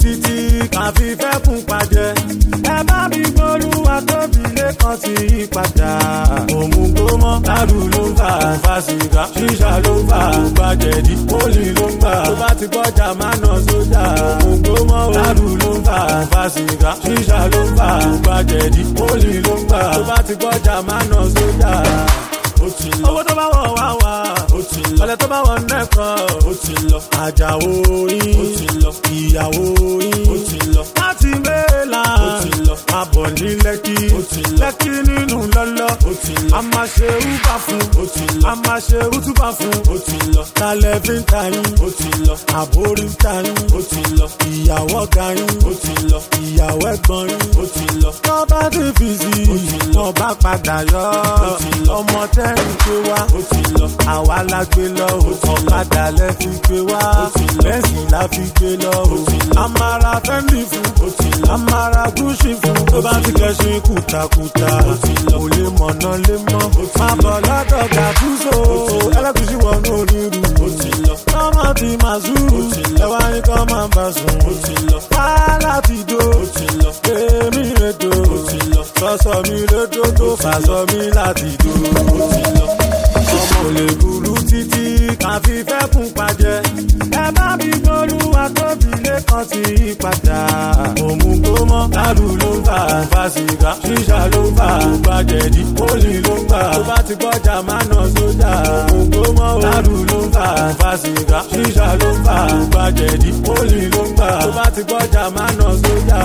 títí kàfi fẹ́ kún pàjẹ́. Ẹ bá mi gbólúwa tóbi lẹ́kàn sí ìpadà. Òmùgọ̀ mọ́ ládù ló ń fà fásigá. Ṣíṣà ló ń fà gbàjẹ̀dí. Pólì ló ń fà tó bá ti gbọ́jà máa nà sójà. Òmùgọ̀ mọ́ ládù ló ń fà fásigá. Ṣíṣà ló ń fà gbàjẹ̀dí. Pólì ló ń fà tó bá ti gbọ́jà máa nà sójà. Owó tó bá wọ̀ wá wá. Ọlẹ́ tó bá wọ̀ nẹ́kan. Àjàwó yín. Ìyàwó yín. Láti mẹ́la. Àbọ̀ ní Lẹ́kí. Lẹ́kí nínú lọ́lọ́. A máa ṣe úbà fún. A máa ṣe útúbà fún. Talẹ̀ fi ń ta yín. Àbórí ń ta yín. Ìyàwó ọ̀gá yín. Ìyàwó ẹ̀gbọ́n yín. Tọ́ bá ti fi sí. Tọ́ bá padà yọ. Ọmọ tẹ́rìn gbé wá. Àwa la gbé lọ. Ọ̀kadà lẹ fi gbé wá. Bẹ́ẹ̀sì la fi gbé lọ. Amara fẹ́ndì fún. Amara gúúsì fún. Tó bá ti kẹ́sìn kùtàkùtà. Kò lè mọ̀nà lé mọ́. Máa bọ̀ lọ́dọ̀ Gàdúsò. Ẹlẹ́gùsì wọnú onírú. Kọ́mọ ti máa zúrù. Ẹwà ní kọ́ máa bá sùn. Wá láti dó. Èmi rẹ̀ dó. Sọ́sọ́ mi lójó tó fàṣọ mi láti dó. Ọmọ ò lè burú títí kàfi fẹ́ kún pàjẹ́. Ẹ bá mi gbólúwa tóbi lẹ́kàn sí ìpadà. Òmùgọ̀ mọ́ ládù ló ń fà fásigá. Ṣíṣà ló ń fà gbàjẹ̀dí. Pólì ló ń fà tó bá ti gbọ́jà máa nà sójà. Òmùgọ̀ mọ́ ládù ló ń fà fásigá. Ṣíṣà ló ń fà gbàjẹ̀dí. Pólì ló ń fà tó bá ti gbọ́jà máa nà sójà.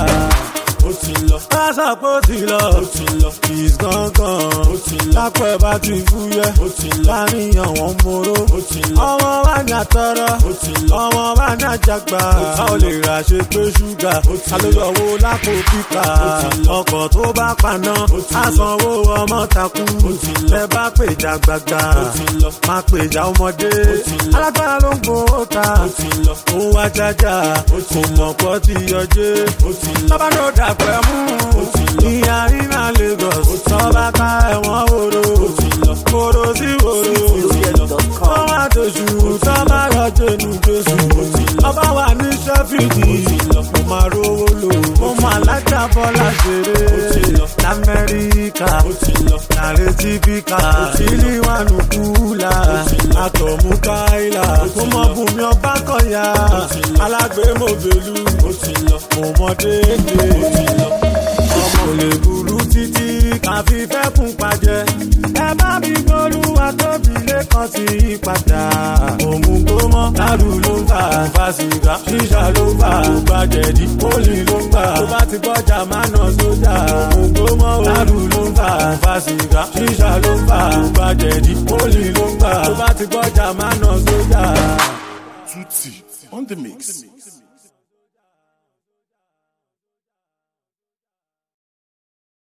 Pásá pé ó ti lọ. Kìs gángan. Lápẹ́ bá ti fúyẹ́. Láníyàn wọn móró. Ọmọ bá ní àtọ́rọ́. Ọmọ bá ní àjàgbá. A ò lè rà ṣe pé ṣúgà. Alóyọ̀wó lápò pípa. Ọkọ̀ tó bá paná. Àsanwó ọmọ takú. Ẹ bá pèjà gbàgbà. Má pèjà ọmọdé. Alágbára ló ń gbowó ta. Ó wá jájà. Kò mọ̀ pọ́ ti yọjé. Tọ́ba ló dà pẹ́ mú. Ìyá iná Lagos. Tọ́ba ká ẹ̀wọ̀n wòrò. Wòrò sí wòrò. Wọ́n wá doṣù. Tọ́ba rọ̀jò nù doṣù. Ọba wà ní Ṣẹ́fìdì. Mo máa rówó lò. Mo máa lájà Bọ́lá ṣeré. L'Amẹ́ríkà. Nàrètí bíkà. Ìlíwánu kúlà. Àtọ̀mú káìlà. Mo mọ Bùnmi ọba kọ̀yà. Alágbé mo bèlú. Mo mọ déédé. Ọmọ ò lè burú títí kàfi fẹ́ kún pàjẹ́. Ẹ bá mi gbólúwa tóbi lẹ́kàn sí ìpadà. Òmùgọ̀ mọ́ ládù ló ń fà fásigá. Ṣíṣà ló ń fà gbàjẹ̀dí. Pólì ló ń fà tó bá ti gbọ́jà máa nà sójà. Òmùgọ̀ mọ́ ládù ló ń fà fásigá. Ṣíṣà ló ń fà gbàjẹ̀dí. Pólì ló ń fà tó bá ti gbọ́jà máa nà sójà. Tutti on the mix.